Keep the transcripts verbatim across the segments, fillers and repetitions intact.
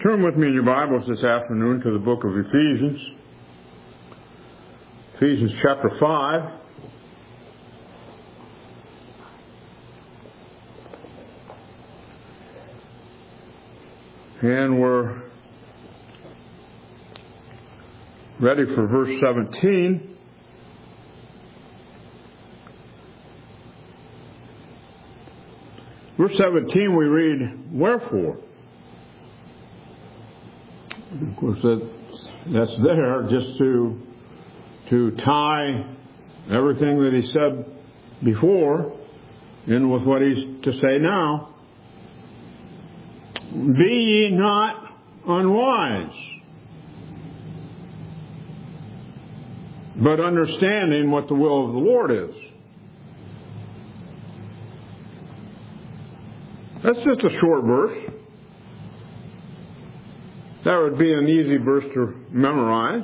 Turn with me in your Bibles this afternoon to the book of Ephesians. Ephesians chapter five. And we're ready for verse seventeen. Verse seventeen we read, "Wherefore?" Of course, that, that's there just to, to tie everything that he said before in with what he's to say now. "Be ye not unwise, but understanding what the will of the Lord is." That's just a short verse. That would be an easy verse to memorize.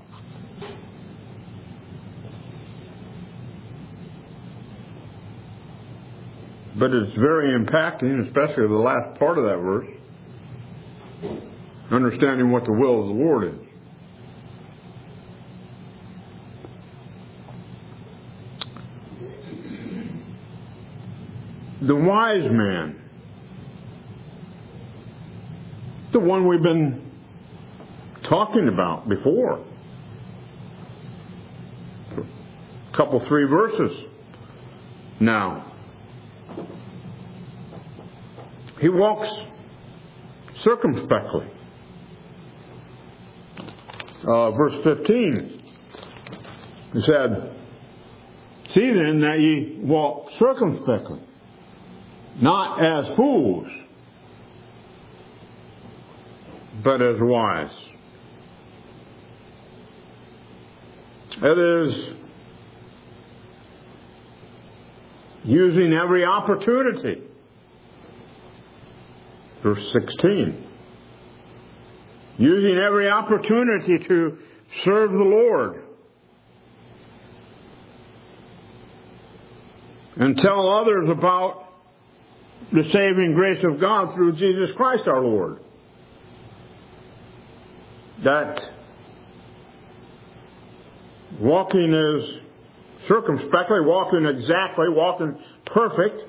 But it's very impacting, especially the last part of that verse. Understanding what the will of the Lord is. The wise man, the one we've been talking about before, a couple, three verses now. He walks circumspectly. Uh, verse fifteen, he said, "See then that ye walk circumspectly, not as fools, but as wise." It is using every opportunity. Verse sixteen. Using every opportunity to serve the Lord and tell others about the saving grace of God through Jesus Christ our Lord. That walking is circumspectly, walking exactly, walking perfect,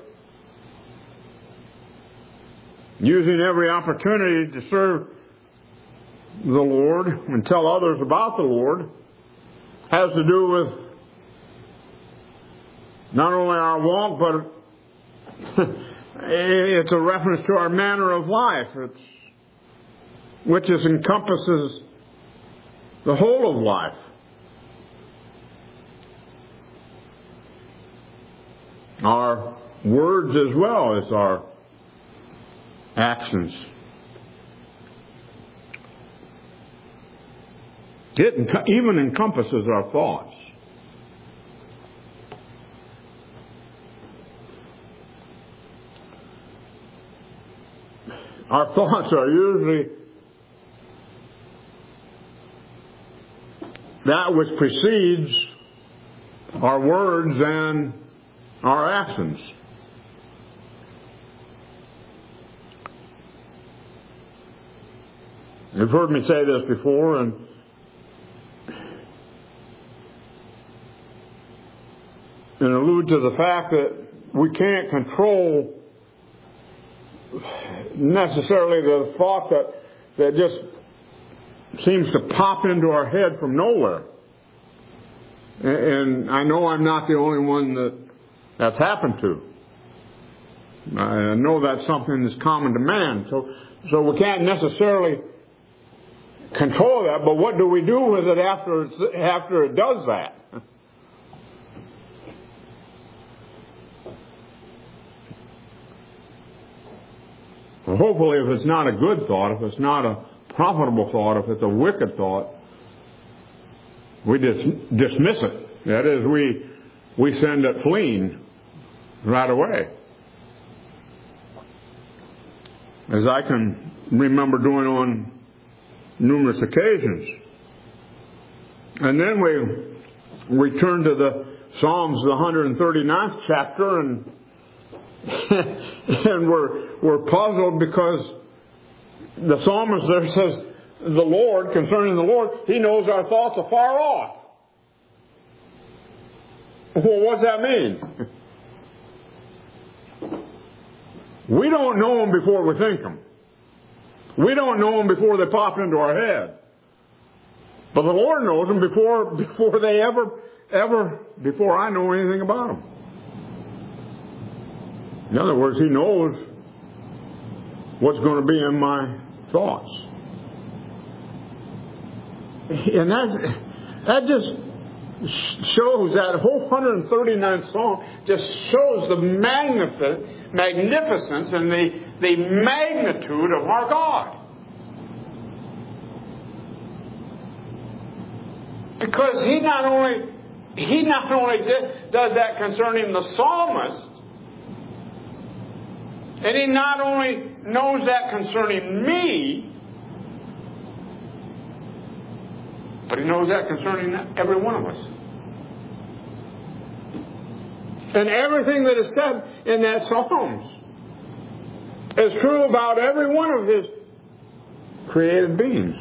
using every opportunity to serve the Lord and tell others about the Lord, has to do with not only our walk, but it's a reference to our manner of life, it's, which is, encompasses the whole of life. Our words as well as our actions. It even encompasses our thoughts. Our thoughts are usually that which precedes our words and our actions. You've heard me say this before, and and allude to the fact that we can't control necessarily the thought that that just seems to pop into our head from nowhere. And I know I'm not the only one that that's happened to. I know that's something that's common to man. So, so we can't necessarily control that, but what do we do with it after it's, after it does that? Well, hopefully, if it's not a good thought, if it's not a profitable thought, if it's a wicked thought, we dis- dismiss it. That is, we we send it fleeing right away. As I can remember doing on numerous occasions. And then we we turn to the Psalms, the one hundred thirty-ninth chapter, and and we're we're puzzled because the psalmist there says, the Lord, concerning the Lord, He knows our thoughts afar off. Well, what does that mean? We don't know them before we think them. We don't know them before they pop into our head. But the Lord knows them before, before they ever, ever, before I know anything about them. In other words, He knows what's going to be in my thoughts. And that's, that just shows, that whole one hundred thirty-ninth Psalm just shows the magnific- magnificence and the, the magnitude of our God. Because He not only, He not only did, does that concerning the psalmist, and He not only knows that concerning me, but He knows that concerning every one of us. And everything that is said in that Psalms is true about every one of His created beings.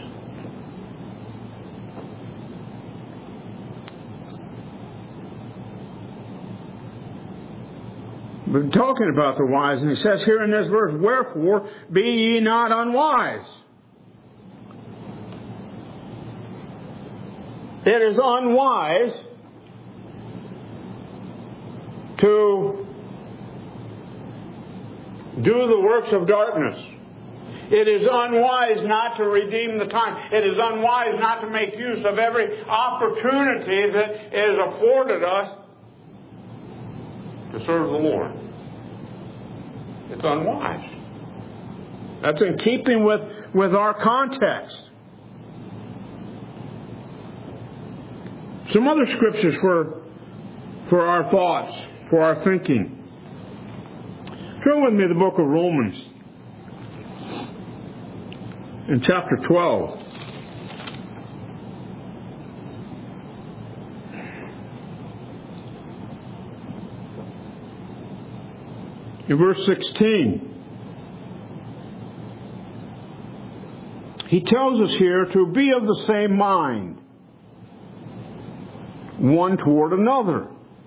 We're talking about the wise, and He says here in this verse, wherefore be ye not unwise. It is unwise to do the works of darkness. It is unwise not to redeem the time. It is unwise not to make use of every opportunity that is afforded us to serve the Lord. It's unwise. That's in keeping with, with our context. Some other scriptures for, for our thoughts, for our thinking. Turn with me to the book of Romans in chapter twelve. In verse sixteen, he tells us here to be of the same mind, one toward another.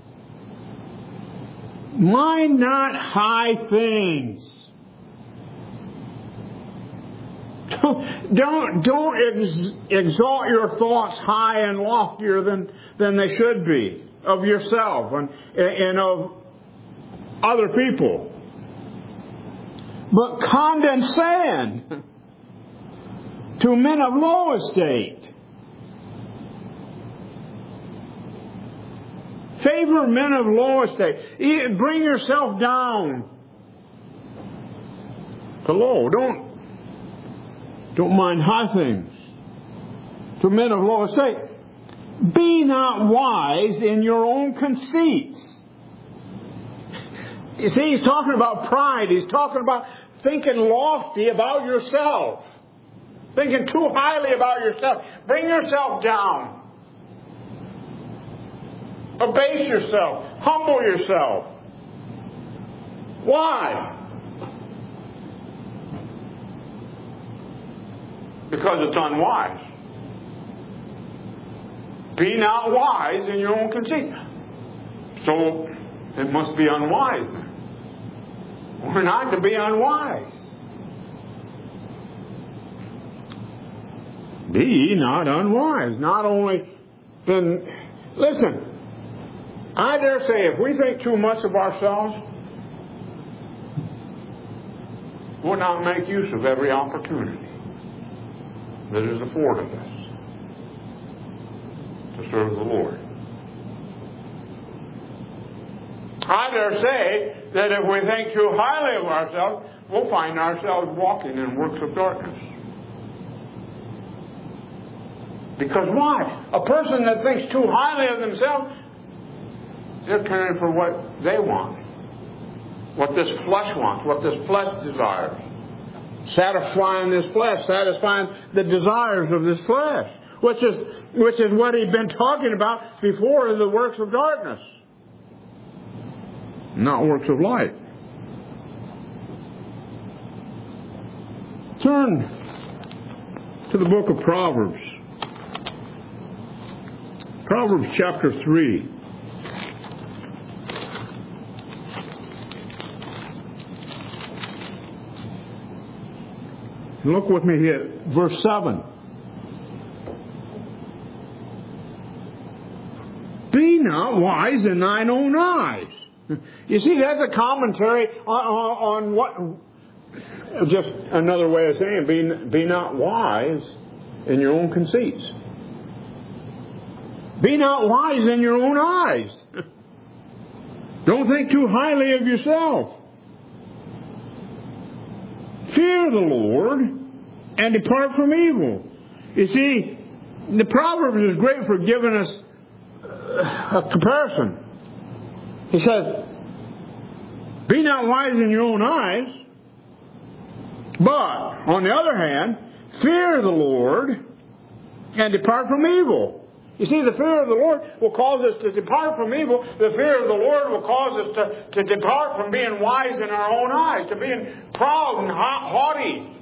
Mind not high things. Don't, don't, don't ex- exalt your thoughts high and loftier than, than they should be of yourself and, and of other people. But condescend to men of low estate. Favor men of low estate. Bring yourself down to low. Don't, don't mind high things. To men of low estate. Be not wise in your own conceits. You see, he's talking about pride. He's talking about thinking lofty about yourself. Thinking too highly about yourself. Bring yourself down. Abase yourself. Humble yourself. Why? Because it's unwise. Be not wise in your own conceit. So it must be unwise. We're not to be unwise. Be ye not unwise. Not only then, listen, I dare say if we think too much of ourselves, we'll not make use of every opportunity that is afforded us to serve the Lord. I dare say that if we think too highly of ourselves, we'll find ourselves walking in works of darkness. Because why? A person that thinks too highly of themselves, they're caring for what they want. What this flesh wants, what this flesh desires. Satisfying this flesh, satisfying the desires of this flesh. Which is, which is what he'd been talking about before in the works of darkness. Not works of light. Turn to the book of Proverbs. Proverbs chapter three. Look with me here, verse seven. Be not wise in thine own eyes. You see, that's a commentary on, on, on what, just another way of saying, be, be not wise in your own conceits. Be not wise in your own eyes. Don't think too highly of yourself. Fear the Lord and depart from evil. You see, the Proverbs is great for giving us a comparison. He says, be not wise in your own eyes, but on the other hand, fear the Lord and depart from evil. You see, the fear of the Lord will cause us to depart from evil. The fear of the Lord will cause us to, to depart from being wise in our own eyes, to being proud and haughty,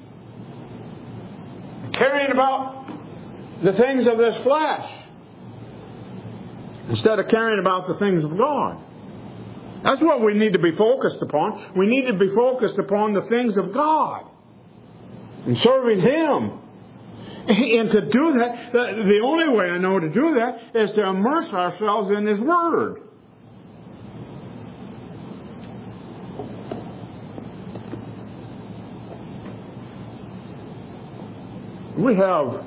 caring about the things of this flesh, instead of caring about the things of God. That's what we need to be focused upon. We need to be focused upon the things of God and serving Him. And to do that, the only way I know to do that is to immerse ourselves in His Word. We have,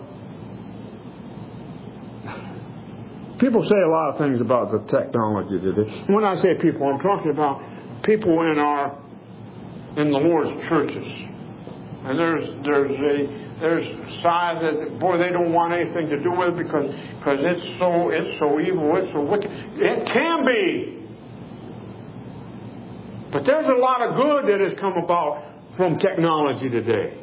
people say a lot of things about the technology today. When I say people, I'm talking about people in our, in the Lord's churches. And there's, there's a, There's sides that, boy, they don't want anything to do with it because, because it's so it's so evil, it's so wicked. It can be. But there's a lot of good that has come about from technology today.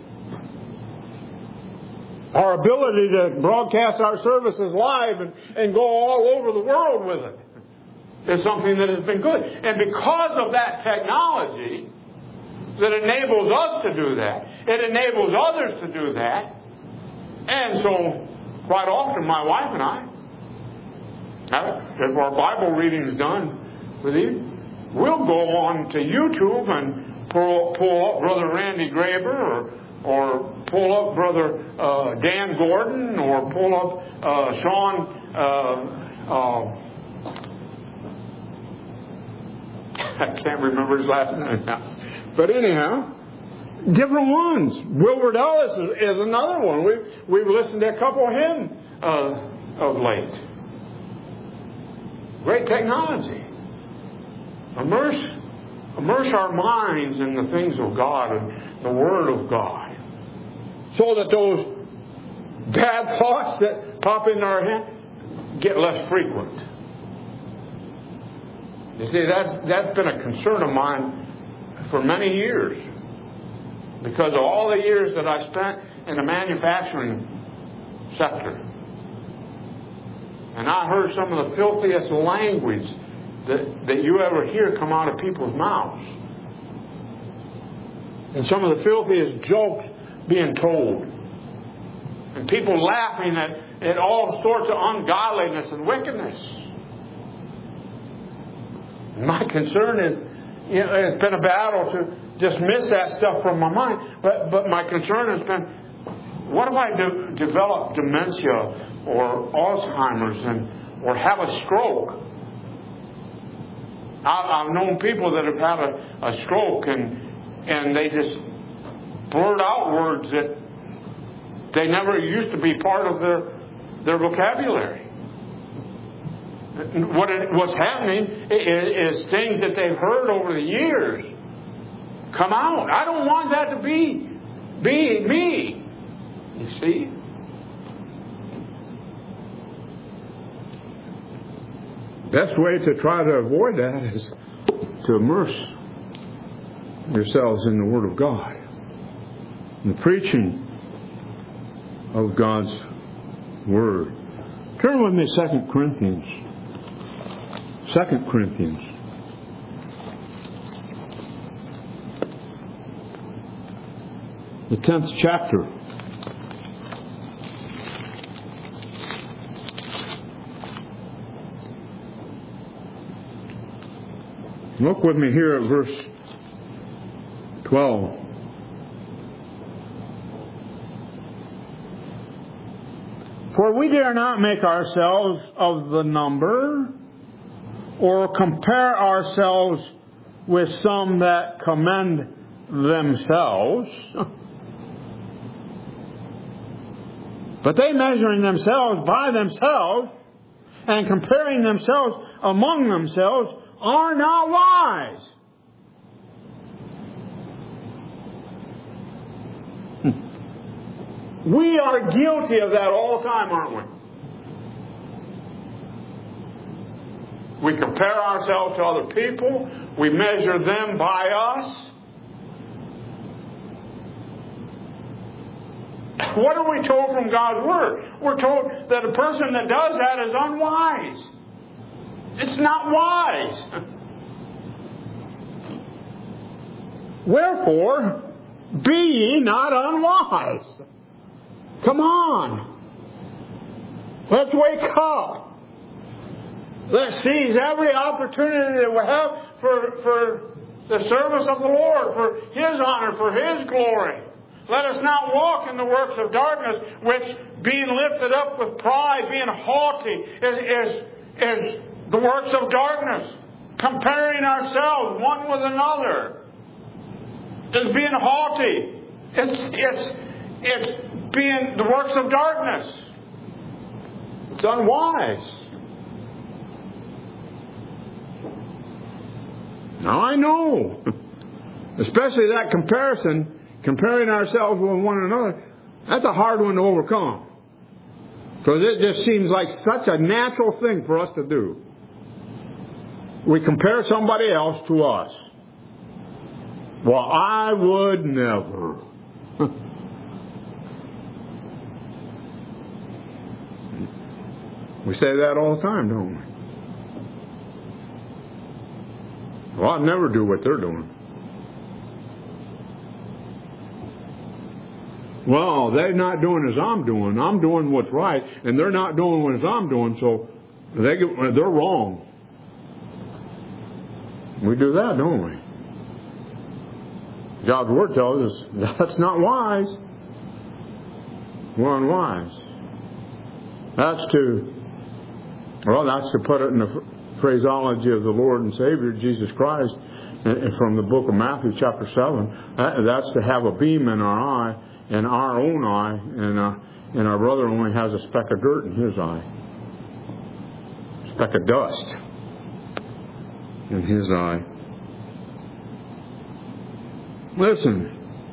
Our ability to broadcast our services live and, and go all over the world with it is something that has been good. And because of that technology that enables us to do that, it enables others to do that. And so, quite often, my wife and I, if our Bible reading's done with you, we'll go on to YouTube and pull, pull up Brother Randy Graber, or, or pull up Brother uh, Dan Gordon, or pull up uh, Sean. Uh, uh, I can't remember his last name now. But anyhow, different ones. Wilbert Ellis is, is another one. We've, we've listened to a couple of him uh, of late. Great technology. Immerse, immerse our minds in the things of God and the Word of God, so that those bad thoughts that pop into our head get less frequent. You see, that's, that's been a concern of mine for many years, because of all the years that I spent in the manufacturing sector. And I heard some of the filthiest language that, that you ever hear come out of people's mouths. And some of the filthiest jokes being told. And people laughing at, at all sorts of ungodliness and wickedness. My concern is, you know, it's been a battle to dismiss that stuff from my mind. But but my concern has been, what if I de- develop dementia or Alzheimer's and or have a stroke? I, I've known people that have had a, a stroke and and they just blurt out words that they never used to be part of their their vocabulary. What it, what's happening is, is things that they've heard over the years come out. I don't want that to be be me. You see? Best way to try to avoid that is to immerse yourselves in the Word of God, in the preaching of God's Word. Turn with me to Second Corinthians. Second Corinthians. the tenth chapter. Look with me here at verse twelve. For we dare not make ourselves of the number, or compare ourselves with some that commend themselves. But they, measuring themselves by themselves and comparing themselves among themselves, are not wise. We are guilty of that all the time, aren't we? We compare ourselves to other people. We measure them by us. What are we told from God's Word? We're told that a person that does that is unwise. It's not wise. Wherefore, be ye not unwise. Come on. Let's wake up. Let's seize every opportunity that we have for, for the service of the Lord, for His honor, for His glory. Let us not walk in the works of darkness, which, being lifted up with pride, being haughty, is, is, is the works of darkness. Comparing ourselves one with another is being haughty. It's, it's, it's being the works of darkness. It's unwise. Now I know, especially that comparison, comparing ourselves with one another, that's a hard one to overcome. Because it just seems like such a natural thing for us to do. We compare somebody else to us. Well, I would never. We say that all the time, don't we? Well, I'd never do what they're doing. Well, they're not doing as I'm doing. I'm doing what's right, and they're not doing what I'm doing, so they get, they're wrong. We do that, don't we? God's Word tells us that's not wise. We're unwise. That's to, well, that's to put it in the phraseology of the Lord and Savior, Jesus Christ, from the book of Matthew, chapter seven. That's to have a beam in our eye, in our own eye, and, uh, and our brother only has a speck of dirt in his eye. A speck of dust in his eye. Listen.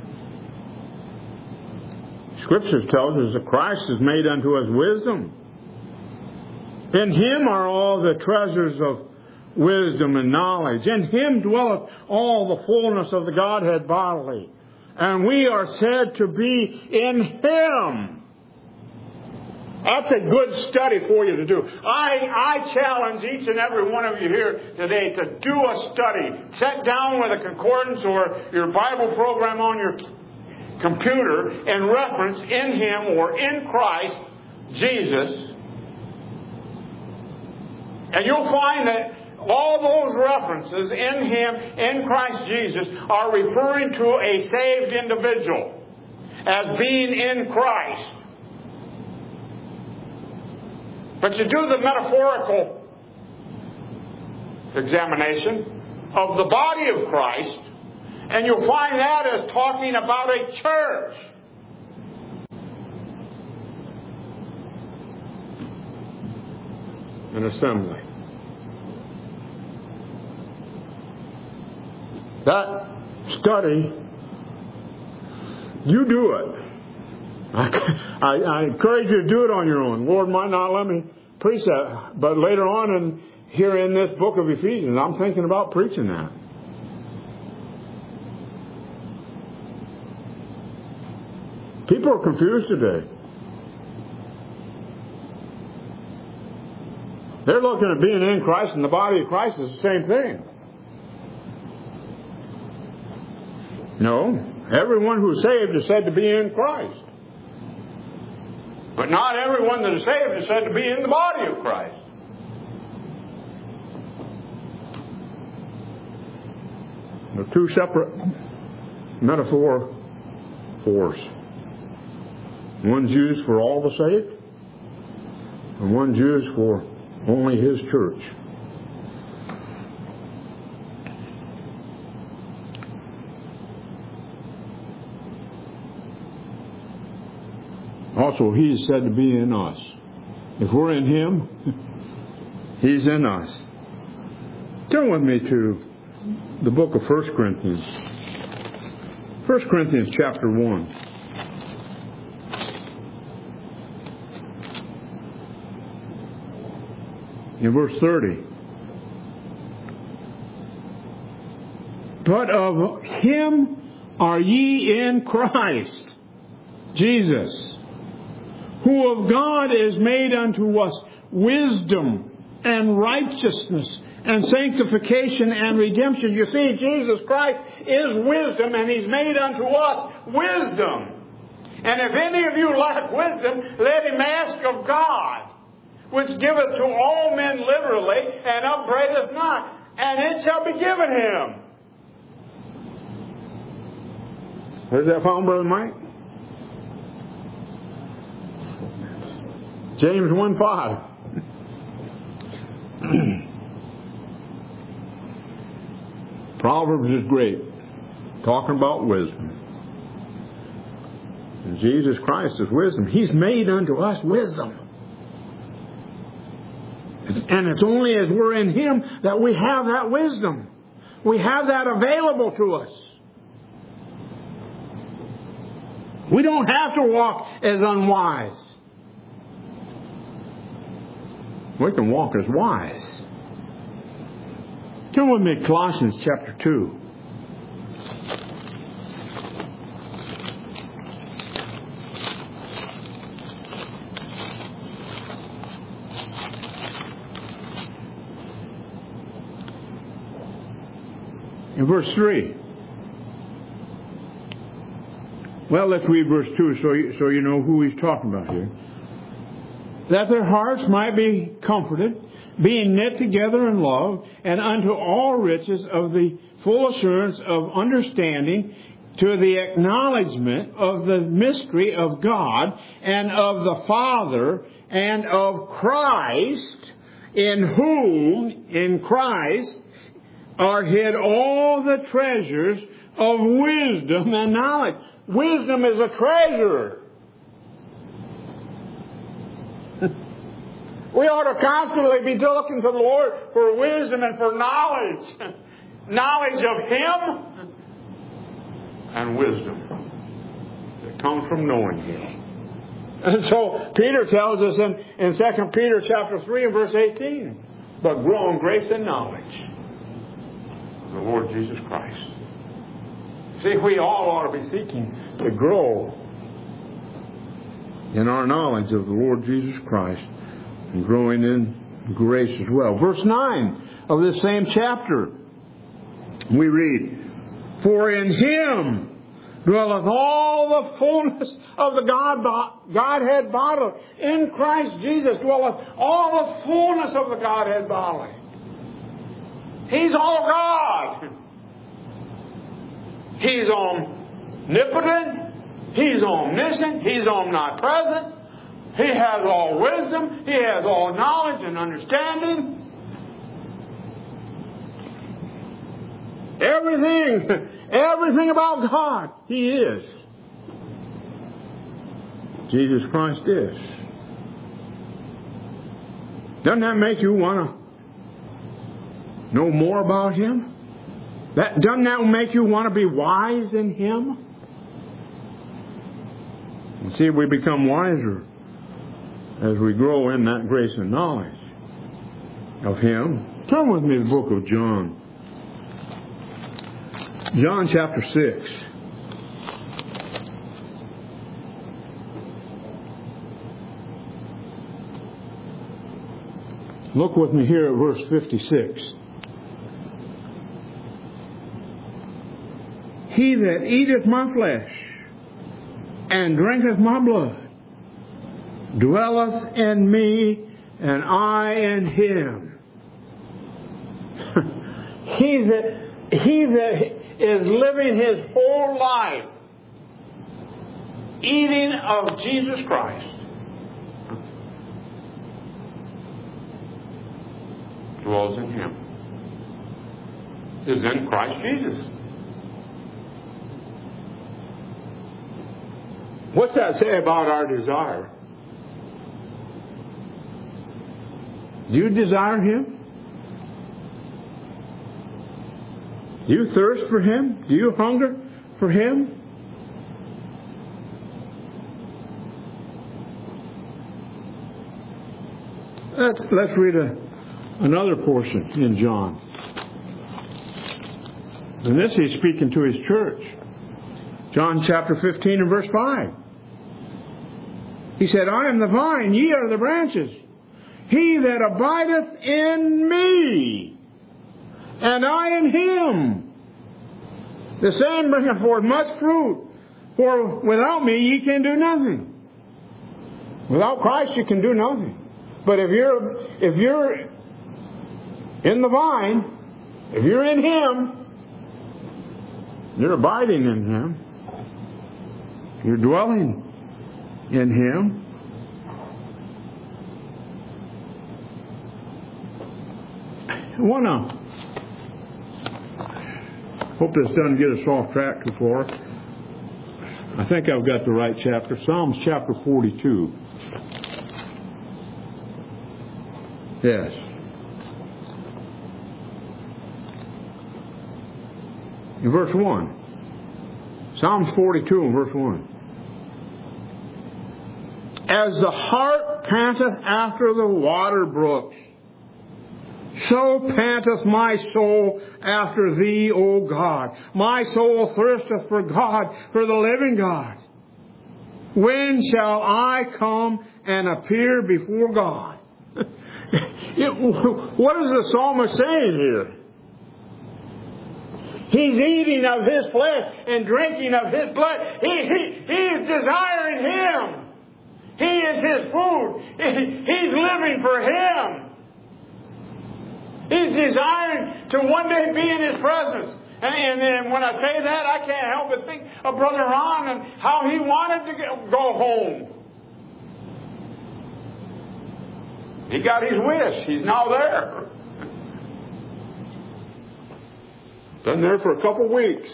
Scriptures tells us that Christ is made unto us wisdom. In Him are all the treasures of wisdom and knowledge. In Him dwelleth all the fullness of the Godhead bodily. And we are said to be in Him. That's a good study for you to do. I, I challenge each and every one of you here today to do a study. Sit down with a concordance or your Bible program on your computer and reference in Him or in Christ Jesus. And you'll find that all those references in Him, in Christ Jesus, are referring to a saved individual as being in Christ. But you do the metaphorical examination of the body of Christ, and you'll find that as talking about a church. An assembly. That study, you do it. I, I, I encourage you to do it on your own. Lord might not let me preach that, but later on in here in this book of Ephesians, I'm thinking about preaching that. People are confused today. They're looking at being in Christ and the body of Christ is the same thing. No. Everyone who is saved is said to be in Christ. But not everyone that is saved is said to be in the body of Christ. They're two separate metaphor force. One's used for all the saved, and one's used for only His church. Also, He is said to be in us. If we're in Him, He's in us. Turn with me to the book of First Corinthians. First Corinthians chapter one. In verse thirty. But of Him are ye in Christ Jesus, who of God is made unto us wisdom and righteousness and sanctification and redemption. You see, Jesus Christ is wisdom, and He's made unto us wisdom. And if any of you lack wisdom, let him ask of God, which giveth to all men liberally, and upbraideth not, and it shall be given him. Where's that found, Brother Mike? James one five. Proverbs is great, talking about wisdom. And Jesus Christ is wisdom. He's made unto us wisdom. And it's only as we're in Him that we have that wisdom. We have that available to us. We don't have to walk as unwise. We can walk as wise. Turn with me to Colossians chapter two. In verse three. Well, let's read verse two so you, so you know who he's talking about here. That their hearts might be comforted, being knit together in love, and unto all riches of the full assurance of understanding, to the acknowledgement of the mystery of God and of the Father and of Christ, in whom, in Christ, are hid all the treasures of wisdom and knowledge. Wisdom is a treasure. We ought to constantly be looking to the Lord for wisdom and for knowledge. Knowledge of Him and wisdom that comes from knowing Him. And so Peter tells us in, in Second Peter chapter three and verse eighteen, but grow in grace and knowledge of the Lord Jesus Christ. See, we all ought to be seeking to grow in our knowledge of the Lord Jesus Christ and growing in grace as well. Verse nine of this same chapter, we read, for in Him dwelleth all the fullness of the God, Godhead bodily. In Christ Jesus dwelleth all the fullness of the Godhead bodily. He's all God. He's omnipotent. He's omniscient. He's omnipresent. He has all wisdom. He has all knowledge and understanding. Everything, everything about God, He is. Jesus Christ is. Doesn't that make you want to know more about Him? That, doesn't that make you want to be wise in Him? And see, we become wiser as we grow in that grace and knowledge of Him. Turn with me to the book of John. John chapter six. Look with me here at verse fifty-six. he that eateth my flesh and drinketh my blood dwelleth in me, and I in him. he that he that is living his whole life eating of Jesus Christ dwells in him, is in Christ Jesus. What's that say about our desire? Do you desire him? Do you thirst for him? Do you hunger for him? Let's, let's read a, another portion in John. And this he's speaking to his church. John chapter fifteen and verse five. He said, I am the vine, ye are the branches. He that abideth in me, and I in him, the same bringeth forth much fruit. For without me ye can do nothing. Without Christ you can do nothing. But if you're if you're in the vine, if you're in him, you're abiding in him. You're dwelling in him. I want to hope this doesn't get us off track too far. I think I've got the right chapter. Psalms chapter forty-two. Yes. In verse one. Psalms forty-two and verse one. As the hart panteth after the water brooks, so panteth my soul after thee, O God. My soul thirsteth for God, for the living God. When shall I come and appear before God? it, what is the psalmist saying here? He's eating of his flesh and drinking of his blood. He, he, he is desiring him. He is his food. He, he's living for him. He's desiring to one day be in his presence. And, and, and when I say that, I can't help but think of Brother Ron and how he wanted to go home. He got his wish. He's now there. Been there for a couple of weeks.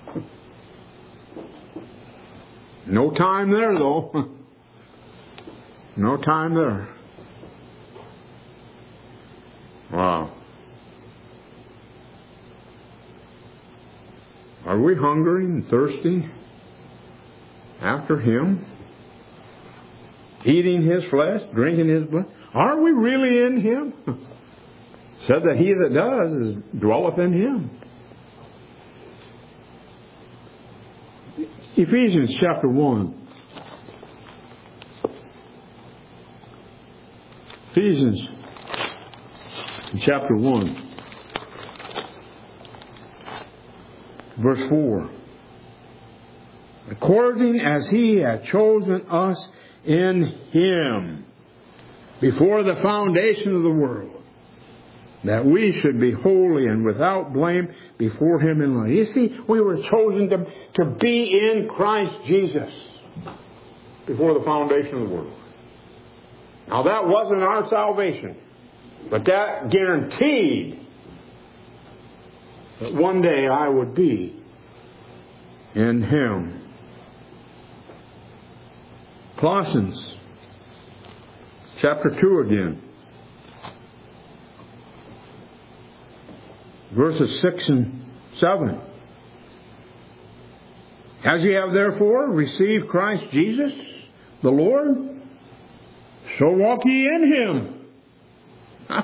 No time there, though. No time there. Wow. Are we hungry and thirsty after him? Eating his flesh, drinking his blood? Are we really in him? Said that he that does is dwelleth in him. Ephesians chapter one. Ephesians chapter one. Verse four. According as he hath chosen us in him before the foundation of the world, that we should be holy and without blame before him in love. You see, we were chosen to, to be in Christ Jesus before the foundation of the world. Now that wasn't our salvation, but that guaranteed that one day I would be in him. Colossians chapter two again. Verses six and seven. As ye have therefore received Christ Jesus, the Lord, so walk ye in him.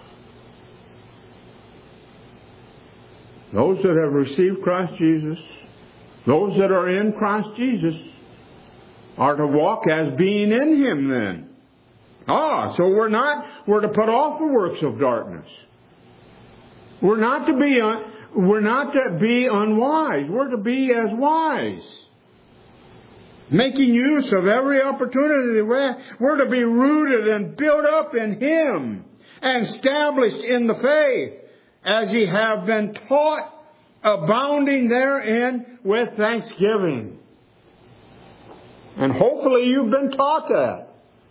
Those that have received Christ Jesus, those that are in Christ Jesus, are to walk as being in him then. Ah, so we're not, we're to put off the works of darkness. We're not to be, on, we're not to be unwise. We're to be as wise. Making use of every opportunity. We're to be rooted and built up in Him and established in the faith as ye have been taught, abounding therein with thanksgiving. And hopefully you've been taught that.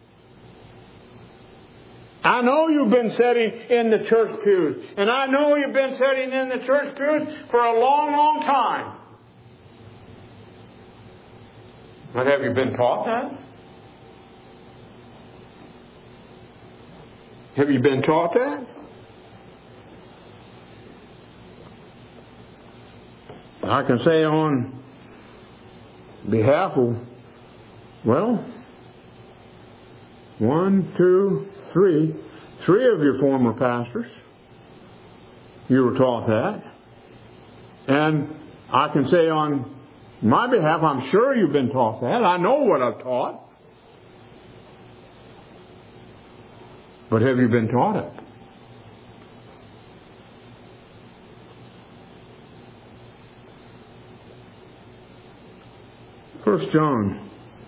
I know you've been sitting in the church pews. And I know you've been sitting in the church pews for a long, long time. But have you been taught that? Have you been taught that? I can say on behalf of, well, one, two, three, three of your former pastors, you were taught that. And I can say on my behalf, I'm sure you've been taught that. I know what I've taught. But have you been taught it? First John.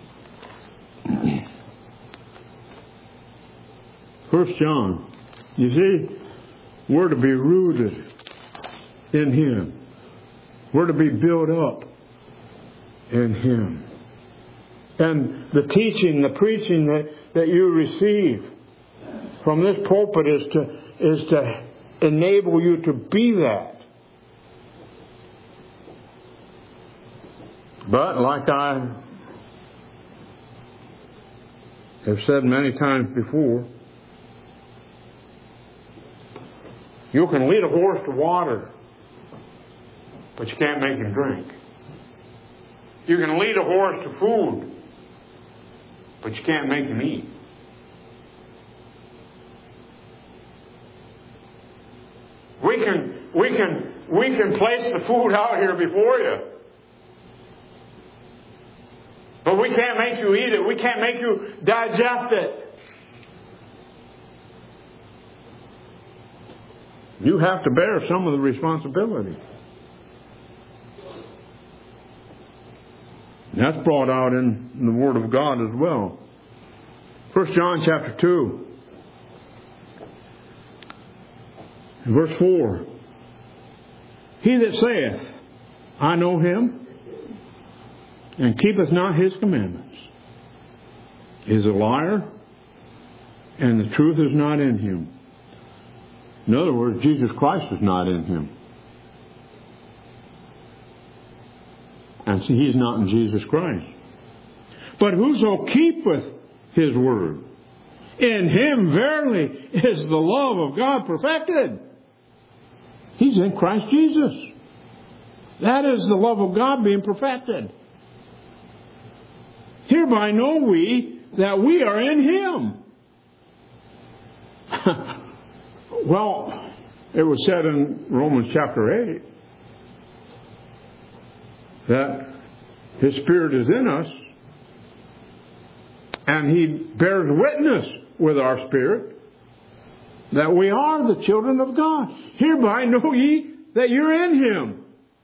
First John. You see, we're to be rooted in Him. We're to be built up in Him. And the teaching, the preaching that, that you receive from this pulpit is to, is to enable you to be that. But like I have said many times before, you can lead a horse to water, but you can't make him drink. You can lead a horse to food, but you can't make him eat. We can, we can, we can place the food out here before you. But we can't make you eat it. We can't make you digest it. You have to bear some of the responsibility. That's brought out in the Word of God as well. First John chapter two. Verse four. He that saith, I know Him, and keepeth not His commandments, is a liar, and the truth is not in him. In other words, Jesus Christ is not in him. And so He's not in Jesus Christ. But whoso keepeth His word, in him verily is the love of God perfected. He's in Christ Jesus. That is the love of God being perfected. Hereby know we that we are in Him. Well, it was said in Romans chapter eight that His Spirit is in us and He bears witness with our spirit that we are the children of God. Hereby know ye that you're in Him.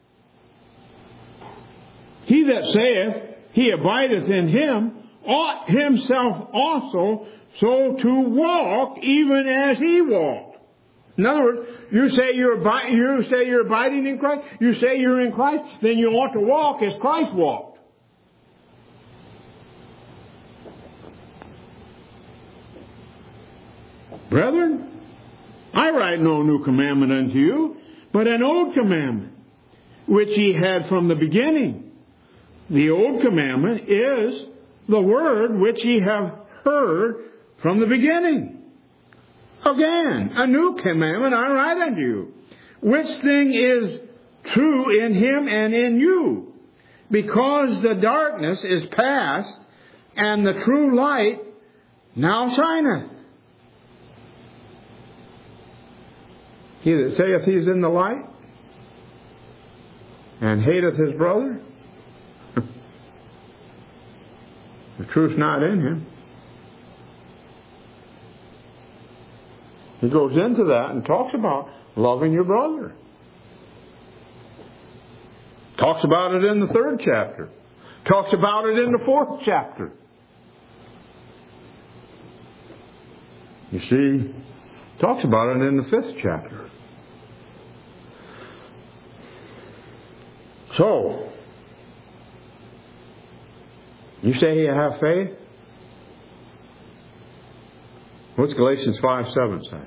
He that saith he abideth in Him ought himself also so to walk even as He walked. In other words, you say you're abiding, you say you're abiding in Christ, you say you're in Christ, then you ought to walk as Christ walked. Brethren, I write no new commandment unto you, but an old commandment, which ye had from the beginning. The old commandment is the word which ye have heard from the beginning. Again, a new commandment I write unto you, which thing is true in Him and in you, because the darkness is past, and the true light now shineth. He that saith he is in the light, and hateth his brother, the truth's not in him. He goes into that and talks about loving your brother. Talks about it in the third chapter. Talks about it in the fourth chapter. You see, talks about it in the fifth chapter. So, you say you have faith? What's Galatians five seven say?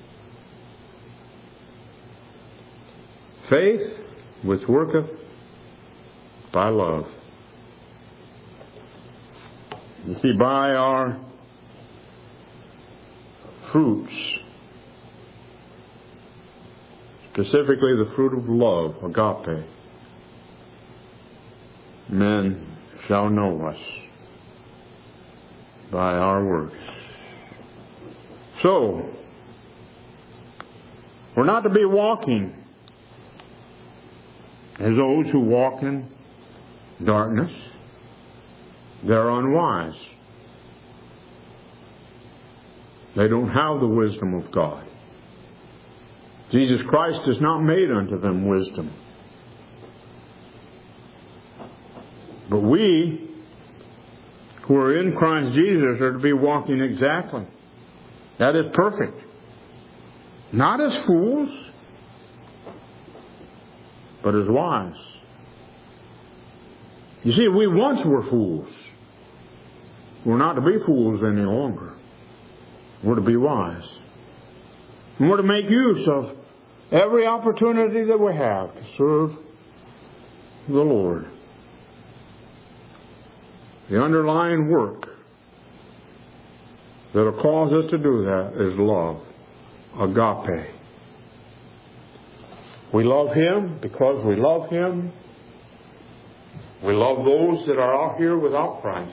Faith which worketh by love. You see, by our fruits, specifically the fruit of love, agape, men shall know us by our works. So, we're not to be walking as those who walk in darkness. They're unwise. They don't have the wisdom of God. Jesus Christ has not made unto them wisdom. But we, who are in Christ Jesus, are to be walking exactly. That is perfect. Not as fools, but as wise. You see, we once were fools. We're not to be fools any longer. We're to be wise. And we're to make use of every opportunity that we have to serve the Lord. The underlying work that will cause us to do that is love. Agape. We love Him because we love Him. We love those that are out here without Christ.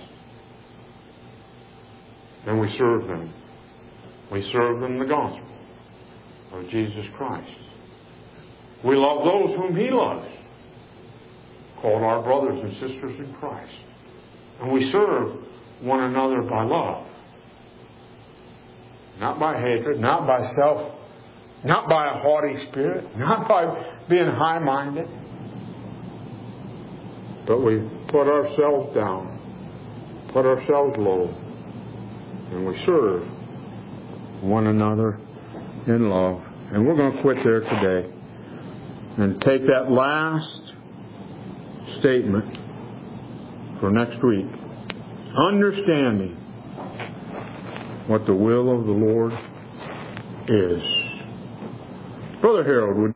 And we serve them. We serve them the gospel of Jesus Christ. We love those whom He loves, called our brothers and sisters in Christ. And we serve one another by love. Not by hatred, not by self, not by a haughty spirit, not by being high-minded. But we put ourselves down, put ourselves low, and we serve one another in love. And we're going to quit there today and take that last statement for next week. Understanding what the will of the Lord is. Brother Harold, would